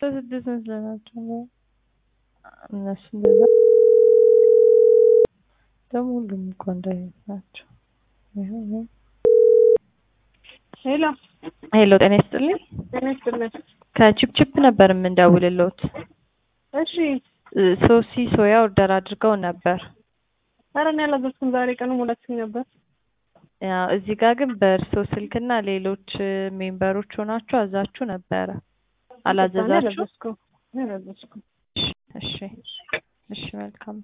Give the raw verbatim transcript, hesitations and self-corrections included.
ስድስት መስለናቸው ነው እነሱ እንደዛ ደግሞ ሁሉም እኮ እንደዚህ ናቸው። ሄሎ ሄሎ ጤና ይስጥልኝ። ጤና ይስጥልኝ። ከቺፕቺፕ ነበር የምንደውልልዎት። እሺ ሶሲ ሶያ ኦርደር አድርገው ነበር። ኧረ እኔ አላዘዝኩም። ዛሬ ቀኑ ሙላችኝ ነበር። ያው እዚህ ጋር ግን በእርሶ ስልክና ሌሎች ሜምበሮች ሆናችሁ አዛችሁ ነበረ። አላዘዛችሁ? አላዘዝኩም። አላዘዝኩም። እሺ እሺ መልካም